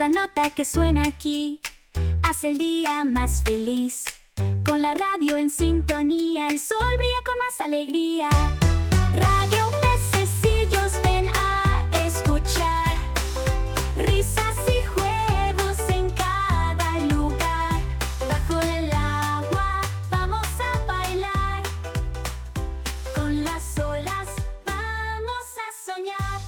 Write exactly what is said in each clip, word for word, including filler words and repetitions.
Cada nota que suena aquí hace el día más feliz. Con la radio en sintonía, el sol brilla con más alegría. Radio Pececillos, ven a escuchar. Risas y juegos en cada lugar. Bajo el agua vamos a bailar. Con las olas vamos a soñar.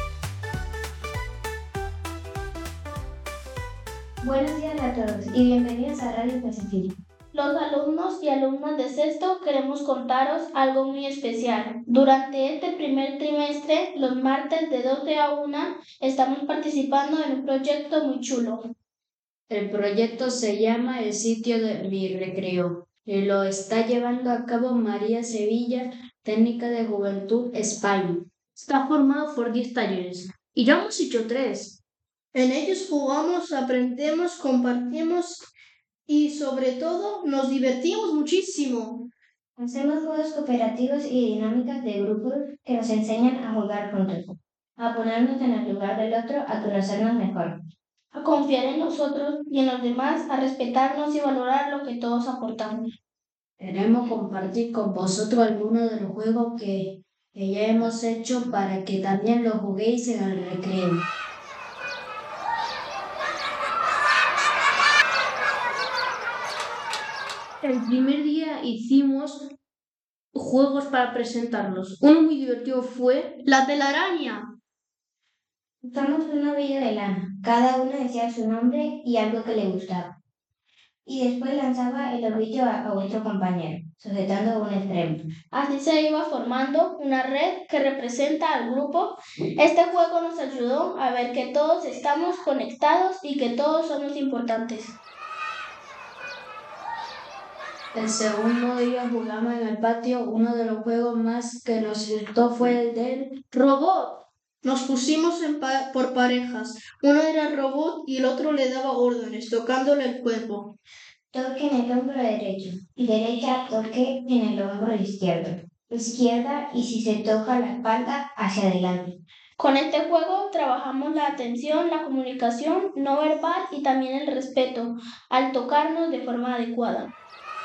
Buenos días a todos y bienvenidos a Radio Pececillos. Los alumnos y alumnas de sexto queremos contaros algo muy especial. Durante este primer trimestre, los martes de doce a una, estamos participando en un proyecto muy chulo. El proyecto se llama El Sitio de mi Recreo y lo está llevando a cabo María Sevilla, técnica de Juventud España. Está formado por diez talleres y ya hemos hecho tres. En ellos jugamos, aprendemos, compartimos y sobre todo nos divertimos muchísimo. Hacemos juegos cooperativos y dinámicas de grupos que nos enseñan a jugar juntos, a ponernos en el lugar del otro, a conocernos mejor, a confiar en nosotros y en los demás, a respetarnos y valorar lo que todos aportamos. Queremos compartir con vosotros algunos de los juegos que, que ya hemos hecho para que también los juguéis en el recreo. El primer día hicimos juegos para presentarnos. Uno muy divertido fue la telaraña. Usamos un ovillo de lana. Cada uno decía su nombre y algo que le gustaba. Y después lanzaba el ovillo a, a otro compañero, sujetando un extremo. Así se iba formando una red que representa al grupo. Este juego nos ayudó a ver que todos estamos conectados y que todos somos importantes. El segundo día jugamos en el patio. Uno de los juegos más que nos gustó fue el del robot. Nos pusimos en pa- por parejas. Uno era el robot y el otro le daba órdenes, tocándole el cuerpo. Toque en el hombro derecho y derecha, toque en el hombro izquierdo. Izquierda y si se toca la espalda, hacia adelante. Con este juego trabajamos la atención, la comunicación no verbal y también el respeto al tocarnos de forma adecuada.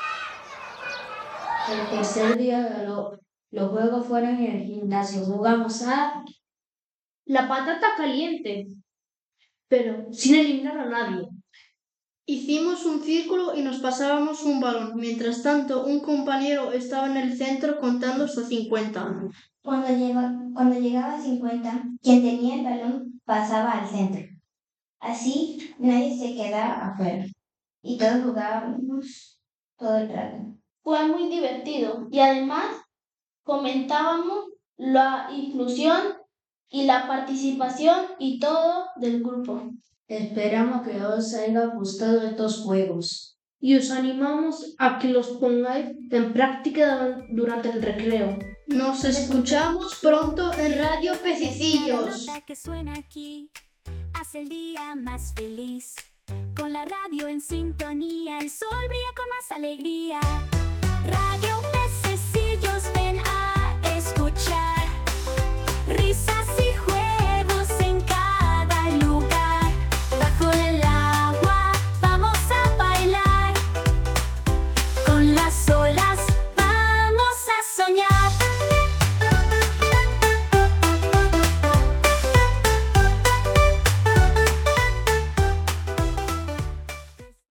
El tercer día lo, los juegos fueron en el gimnasio. Jugamos a la patata caliente, pero sin eliminar a nadie. Hicimos un círculo y nos pasábamos un balón. Mientras tanto, un compañero estaba en el centro contando hasta cincuenta. Cuando, llega, cuando llegaba a cincuenta, quien tenía el balón pasaba al centro. Así nadie se quedaba afuera y todos jugábamos todo el rato. Fue muy divertido y además comentábamos la inclusión y la participación y todo del grupo. Esperamos que os haya gustado estos juegos. Y os animamos a que los pongáis en práctica durante el recreo. Nos escuchamos pronto en Radio Pececillos. Cada nota que suena aquí hace el día más feliz. Con la radio en sintonía, el sol brilla con más alegría. Radio